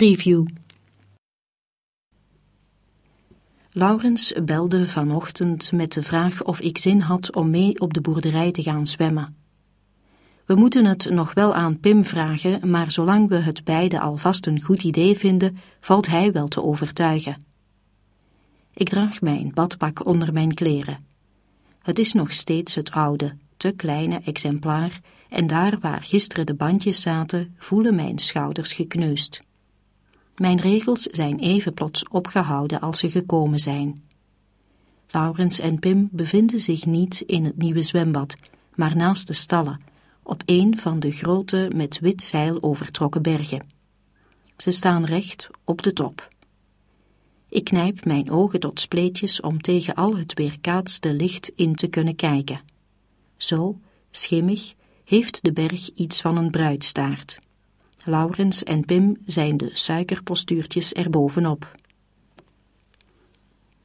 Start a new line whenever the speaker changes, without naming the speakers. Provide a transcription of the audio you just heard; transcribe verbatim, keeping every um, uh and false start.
Preview. Laurens belde vanochtend met de vraag of ik zin had om mee op de boerderij te gaan zwemmen. We moeten het nog wel aan Pim vragen, maar zolang we het beide alvast een goed idee vinden, valt hij wel te overtuigen. Ik draag mijn badpak onder mijn kleren. Het is nog steeds het oude, te kleine exemplaar en daar waar gisteren de bandjes zaten, voelen mijn schouders gekneusd. Mijn regels zijn even plots opgehouden als ze gekomen zijn. Laurens en Pim bevinden zich niet in het nieuwe zwembad, maar naast de stallen, op een van de grote met wit zeil overtrokken bergen. Ze staan recht op de top. Ik knijp mijn ogen tot spleetjes om tegen al het weerkaatste licht in te kunnen kijken. Zo, schimmig, heeft de berg iets van een bruidstaart. Laurens en Pim zijn de suikerpostuurtjes erbovenop.